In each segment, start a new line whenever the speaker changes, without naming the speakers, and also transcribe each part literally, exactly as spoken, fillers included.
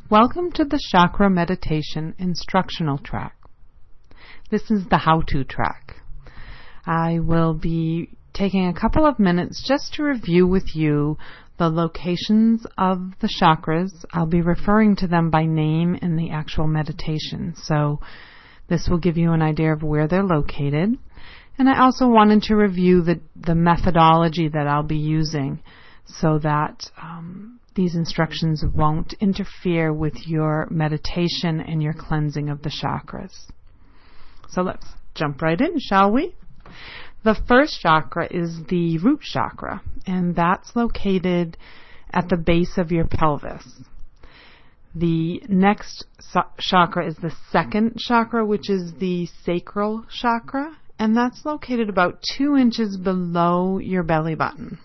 Welcome to the Chakra Meditation Instructional Track. This is the how-to track. I will be taking a couple of minutes just to review with you the locations of the chakras. I'll be referring to them by name in the actual meditation, so this will give you an idea of where they're located. And I also wanted to review the, the methodology that I'll be using so that um, these instructions won't interfere with your meditation and your cleansing of the chakras. So let's jump right in, shall we? The first chakra is the root chakra, and that's located at the base of your pelvis. The next so- chakra is the second chakra, which is the sacral chakra, and that's located about two inches below your belly button.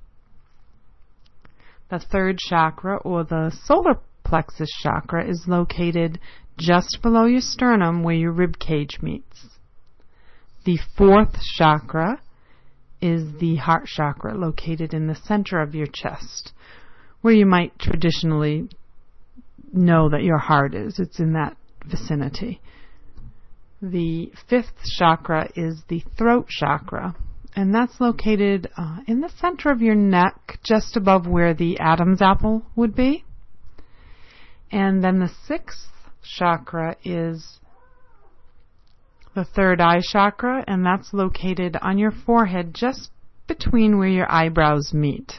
The third chakra, or the solar plexus chakra, is located just below your sternum where your rib cage meets. The fourth chakra is the heart chakra, located in the center of your chest, where you might traditionally know that your heart is. It's in that vicinity. The fifth chakra is the throat chakra, and that's located uh, in the center of your neck, just above where the Adam's apple would be. And then the sixth chakra is the third eye chakra, and that's located on your forehead, just between where your eyebrows meet.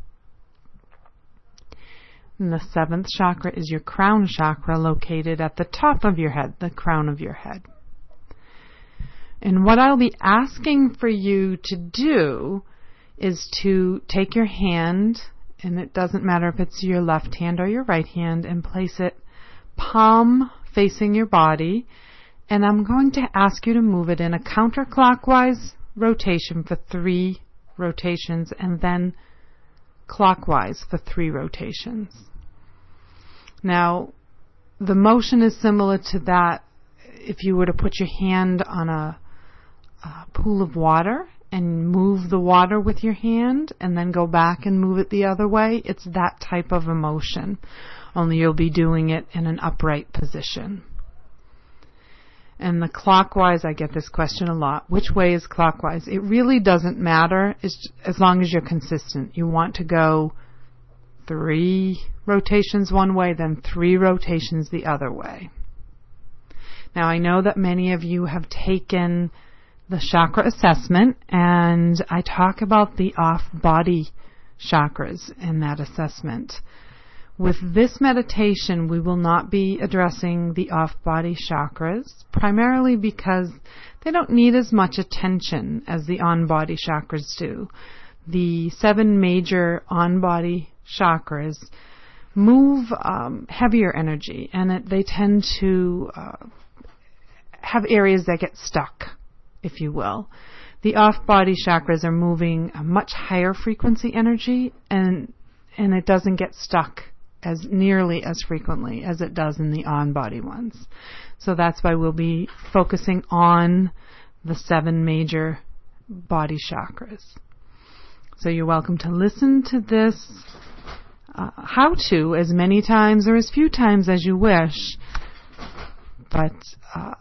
And the seventh chakra is your crown chakra, located at the top of your head, the crown of your head. And what I'll be asking for you to do is to take your hand, and it doesn't matter if it's your left hand or your right hand, and place it palm facing your body. And I'm going to ask you to move it in a counterclockwise rotation for three rotations, and then clockwise for three rotations. Now, the motion is similar to that if you were to put your hand on a A pool of water and move the water with your hand and then go back and move it the other way. It's that type of a motion, only you'll be doing it in an upright position. And the clockwise, I get this question a lot. Which way is clockwise? It really doesn't matter it's, as long as you're consistent. You want to go three rotations one way, then three rotations the other way. Now, I know that many of you have taken the chakra assessment, and I talk about the off-body chakras in that assessment. With this meditation, we will not be addressing the off-body chakras, primarily because they don't need as much attention as the on-body chakras do. The seven major on-body chakras move um, heavier energy, and it, they tend to uh, have areas that get stuck, if you will. The off-body chakras are moving a much higher frequency energy, and and it doesn't get stuck as nearly as frequently as it does in the on-body ones. So that's why we'll be focusing on the seven major body chakras. So you're welcome to listen to this uh, how-to as many times or as few times as you wish, but uh,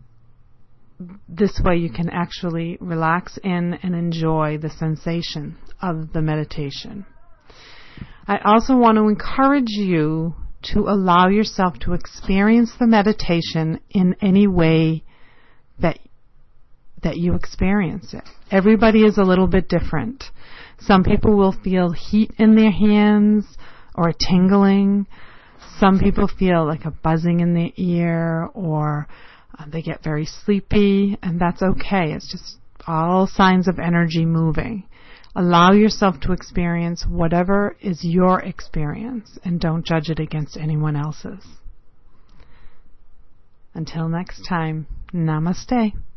this way you can actually relax in and enjoy the sensation of the meditation. I also want to encourage you to allow yourself to experience the meditation in any way that that you experience it. Everybody is a little bit different. Some people will feel heat in their hands or a tingling. Some people feel like a buzzing in their ear, or Uh, they get very sleepy, and that's okay. It's just all signs of energy moving. Allow yourself to experience whatever is your experience, and don't judge it against anyone else's. Until next time, namaste.